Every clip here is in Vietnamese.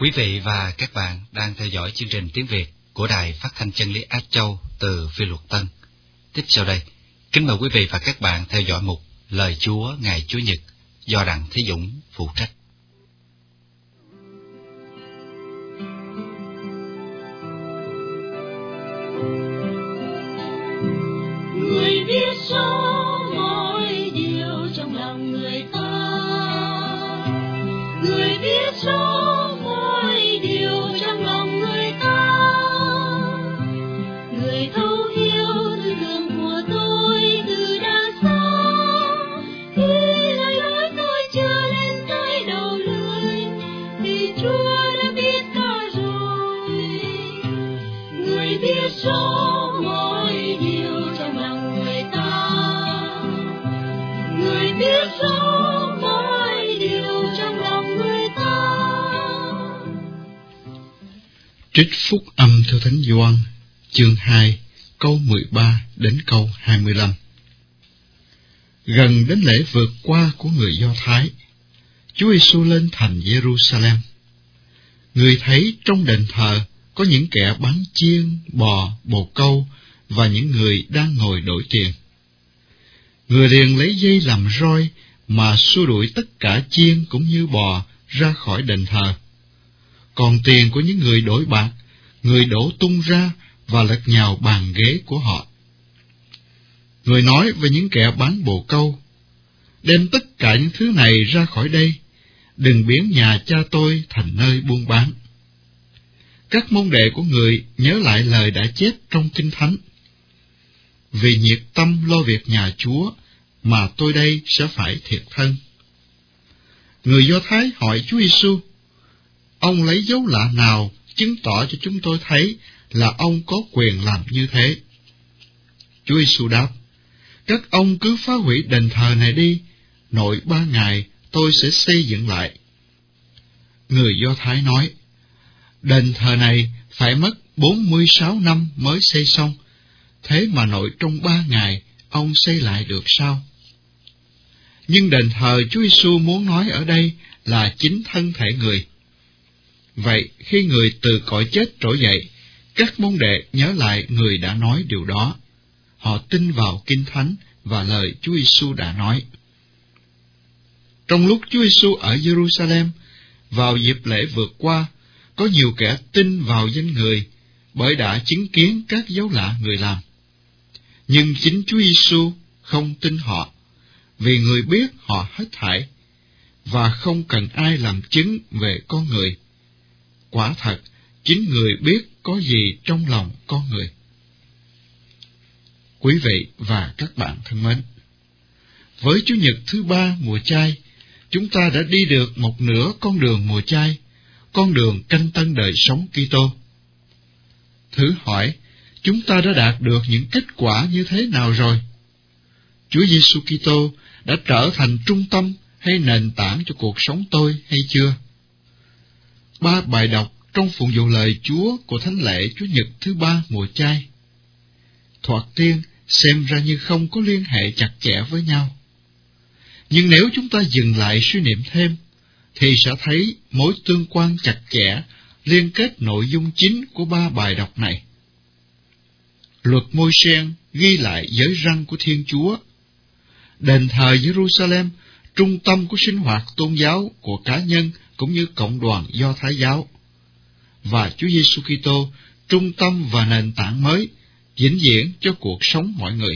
Quý vị và các bạn đang theo dõi chương trình tiếng Việt của Đài Phát thanh Chân lý Á Châu từ Phi Luật Tân. Tiếp sau đây, kính mời quý vị và các bạn theo dõi mục Lời Chúa ngày Chủ nhật do Đặng Thế Dũng phụ trách. Người biết rõ mọi điều trong lòng người ta, người biết rõ mọi điều trong lòng người ta, người thấu hiểu tư tưởng của tôi từ đã xa, khi lời nói tôi chưa lên tới đầu lưỡi thì Chúa đã biết cả rồi. Người biết rõ mọi điều trong lòng người ta, người biết rõ mọi điều trong lòng người ta. Trích phúc âm theo Thánh Gioan, chương 2, câu 13 đến câu 25. Gần đến lễ vượt qua của người Do Thái, Chúa Giêsu lên thành Giê-ru-sa-lem. Người thấy trong đền thờ có những kẻ bán chiên, bò, bồ câu và những người đang ngồi đổi tiền. Người liền lấy dây làm roi mà xua đuổi tất cả chiên cũng như bò ra khỏi đền thờ. Còn tiền của những người đổi bạc, người đổ tung ra và lật nhào bàn ghế của họ. Người nói với những kẻ bán bồ câu: đem tất cả những thứ này ra khỏi đây, đừng biến nhà cha tôi thành nơi buôn bán. Các môn đệ của người nhớ lại lời đã chép trong Kinh Thánh: vì nhiệt tâm lo việc nhà Chúa mà tôi đây sẽ phải thiệt thân. Người Do Thái hỏi Chúa Giêsu: ông lấy dấu lạ nào chứng tỏ cho chúng tôi thấy là ông có quyền làm như thế? Chúa Giêsu đáp: các ông cứ phá hủy đền thờ này đi, nội 3 ngày tôi sẽ xây dựng lại. Người Do Thái nói: đền thờ này phải mất 46 năm mới xây xong, thế mà nội trong 3 ngày ông xây lại được sao? Nhưng đền thờ Chúa Giêsu muốn nói ở đây là chính thân thể người. Vậy khi người từ cõi chết trỗi dậy, các môn đệ nhớ lại người đã nói điều đó. Họ tin vào Kinh Thánh và lời Chúa Giêsu đã nói. Trong lúc Chúa Giêsu ở Giê-ru-sa-lem, vào dịp lễ vượt qua, có nhiều kẻ tin vào danh người bởi đã chứng kiến các dấu lạ người làm. Nhưng chính Chúa Giêsu không tin họ, vì người biết họ hết thảy và không cần ai làm chứng về con người. Quả thật, chính người biết có gì trong lòng con người. Quý vị và các bạn thân mến, với Chủ nhật thứ 3 mùa chay, chúng ta đã đi được một nửa con đường mùa chay, con đường canh tân đời sống Kitô. Thử hỏi, chúng ta đã đạt được những kết quả như thế nào rồi? Chúa Giêsu Kitô đã trở thành trung tâm hay nền tảng cho cuộc sống tôi hay chưa? 3 bài đọc trong phụng vụ lời Chúa của thánh lễ Chủ nhật thứ 3 mùa chay, thoạt tiên xem ra như không có liên hệ chặt chẽ với nhau. Nhưng nếu chúng ta dừng lại suy niệm thêm, thì sẽ thấy mối tương quan chặt chẽ liên kết nội dung chính của 3 bài đọc này. Luật Môi-se ghi lại giới răn của Thiên Chúa. Đền thờ Giê-ru-sa-lem, trung tâm của sinh hoạt tôn giáo của cá nhân cũng như cộng đoàn Do Thái giáo. Và Chúa Giêsu Kitô, trung tâm và nền tảng mới, vĩnh viễn cho cuộc sống mọi người.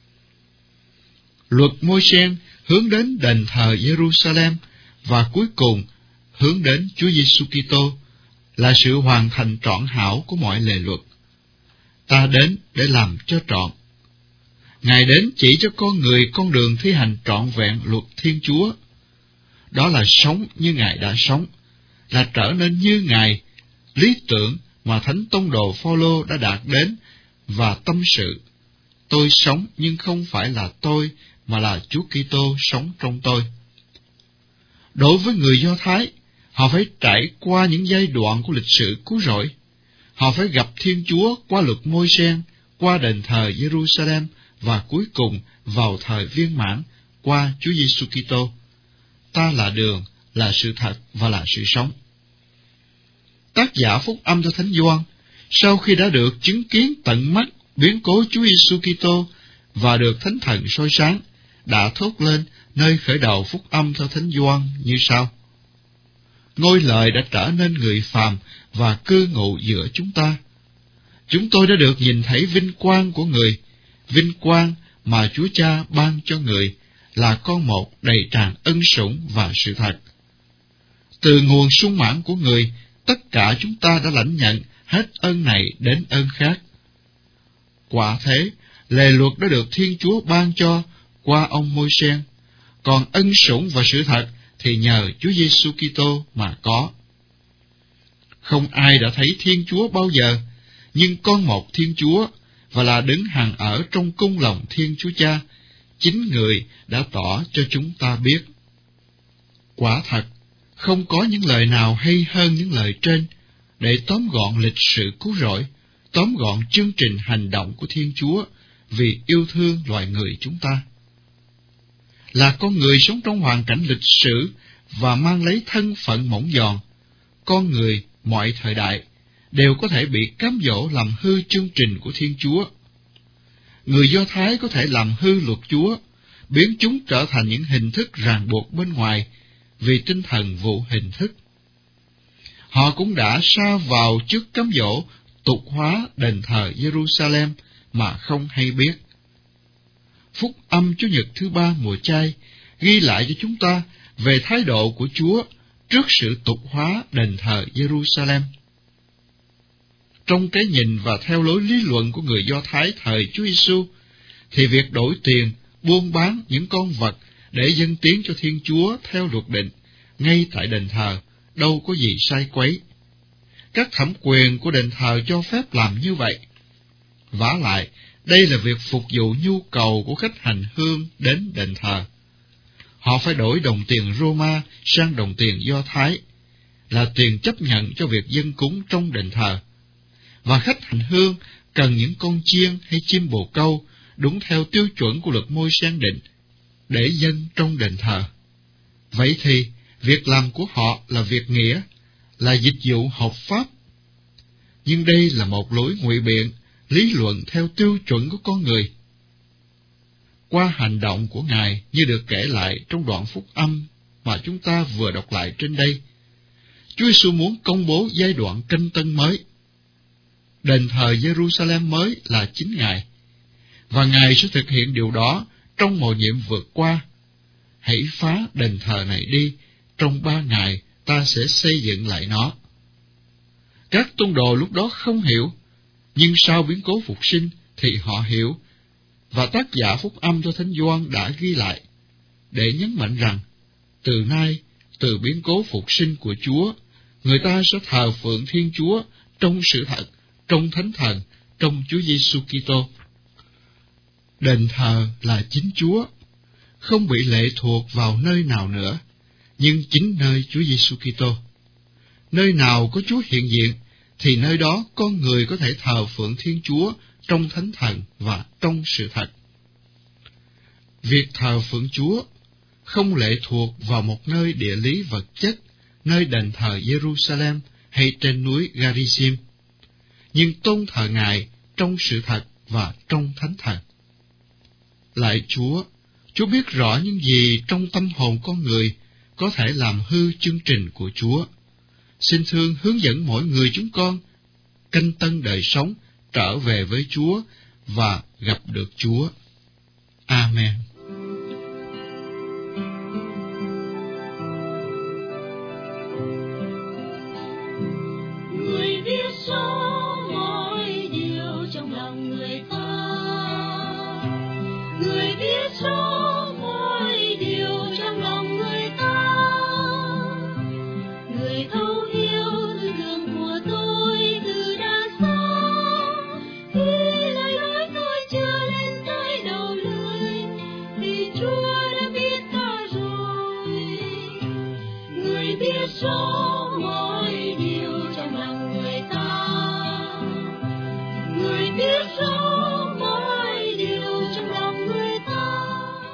Luật Môi-se hướng đến đền thờ Giê-ru-sa-lem và cuối cùng hướng đến Chúa Giêsu Kitô là sự hoàn thành trọn hảo của mọi lề luật. Ta đến để làm cho trọn. Ngài đến chỉ cho con người con đường thi hành trọn vẹn luật Thiên Chúa. Đó là sống như Ngài đã sống, là trở nên như Ngài, lý tưởng mà Thánh Tông đồ Phao-lô đã đạt đến và tâm sự: tôi sống nhưng không phải là tôi, mà là Chúa Kitô sống trong tôi. Đối với người Do Thái, họ phải trải qua những giai đoạn của lịch sử cứu rỗi. Họ phải gặp Thiên Chúa qua luật Môi-se, qua đền thờ Giê-ru-sa-lem và cuối cùng vào thời viên mãn qua Chúa Giêsu Kitô. Ta là đường, là sự thật và là sự sống. Tác giả phúc âm cho Thánh Gioan, sau khi đã được chứng kiến tận mắt biến cố Chúa Giêsu Kitô và được Thánh Thần soi sáng, đã thốt lên nơi khởi đầu phúc âm theo Thánh Gioan như sau: Ngôi Lời đã trở nên người phàm và cư ngụ giữa chúng ta. Chúng tôi đã được nhìn thấy vinh quang của người, vinh quang mà Chúa Cha ban cho người, là con một đầy tràn ân sủng và sự thật. Từ nguồn sung mãn của người, tất cả chúng ta đã lãnh nhận hết ơn này đến ơn khác. Quả thế, lề luật đã được Thiên Chúa ban cho qua ông Môi-se, còn ân sủng và sự thật thì nhờ Chúa Giêsu Kitô mà có. Không ai đã thấy Thiên Chúa bao giờ, nhưng con một Thiên Chúa và là đứng hằng ở trong cung lòng Thiên Chúa Cha, chính người đã tỏ cho chúng ta biết. Quả thật, không có những lời nào hay hơn những lời trên để tóm gọn lịch sử cứu rỗi, tóm gọn chương trình hành động của Thiên Chúa vì yêu thương loài người chúng ta. Là con người sống trong hoàn cảnh lịch sử và mang lấy thân phận mỏng giòn, con người mọi thời đại đều có thể bị cám dỗ làm hư chương trình của Thiên Chúa. Người Do Thái có thể làm hư luật Chúa, biến chúng trở thành những hình thức ràng buộc bên ngoài vì tinh thần vụ hình thức. Họ cũng đã sa vào trước cám dỗ tục hóa đền thờ Jerusalem mà không hay biết. Phúc âm Chủ nhật thứ 3 mùa chay ghi lại cho chúng ta về thái độ của Chúa trước sự tục hóa đền thờ Jerusalem. Trong cái nhìn và theo lối lý luận của người Do Thái thời Chúa Giêsu, thì việc đổi tiền, buôn bán những con vật để dâng tiếng cho Thiên Chúa theo luật định ngay tại đền thờ đâu có gì sai quấy. Các thẩm quyền của đền thờ cho phép làm như vậy. Vả lại, đây là việc phục vụ nhu cầu của khách hành hương đến đền thờ. Họ phải đổi đồng tiền Roma sang đồng tiền Do Thái, là tiền chấp nhận cho việc dâng cúng trong đền thờ. Và khách hành hương cần những con chiên hay chim bồ câu đúng theo tiêu chuẩn của luật Môi-se định để dâng trong đền thờ. Vậy thì, việc làm của họ là việc nghĩa, là dịch vụ hợp pháp. Nhưng đây là một lối ngụy biện, lý luận theo tiêu chuẩn của con người. Qua hành động của Ngài như được kể lại trong đoạn phúc âm mà chúng ta vừa đọc lại trên đây, Chúa Giêsu muốn công bố giai đoạn canh tân mới. Đền thờ Jerusalem mới là chính Ngài, và Ngài sẽ thực hiện điều đó trong mầu nhiệm vượt qua. Hãy phá đền thờ này đi, trong 3 ngày ta sẽ xây dựng lại nó. Các tông đồ lúc đó không hiểu, nhưng sau biến cố phục sinh thì họ hiểu, và tác giả phúc âm cho Thánh Gioan đã ghi lại, để nhấn mạnh rằng, từ nay, từ biến cố phục sinh của Chúa, người ta sẽ thờ phượng Thiên Chúa trong sự thật, trong Thánh Thần, trong Chúa Giêsu Kitô. Đền thờ là chính Chúa, không bị lệ thuộc vào nơi nào nữa, nhưng chính nơi Chúa Giêsu Kitô. Nơi nào có Chúa hiện diện, thì nơi đó con người có thể thờ phượng Thiên Chúa trong Thánh Thần và trong sự thật. Việc thờ phượng Chúa không lệ thuộc vào một nơi địa lý vật chất, nơi đền thờ Jerusalem hay trên núi Garizim, nhưng tôn thờ Ngài trong sự thật và trong Thánh Thần. Lạy Chúa biết rõ những gì trong tâm hồn con người có thể làm hư chương trình của Chúa. Xin thương hướng dẫn mỗi người chúng con canh tân đời sống, trở về với Chúa và gặp được Chúa. Amen. Người biết rõ mọi điều trong lòng người ta, người biết rõ mọi điều trong lòng người ta, người thấu hiểu tư tưởng của tôi từ đã xa, khi lời nói tôi chưa lên tới đầu lưỡi thì Chúa đã biết ta rồi. Người biết rõ mọi điều trong lòng người ta, người biết rõ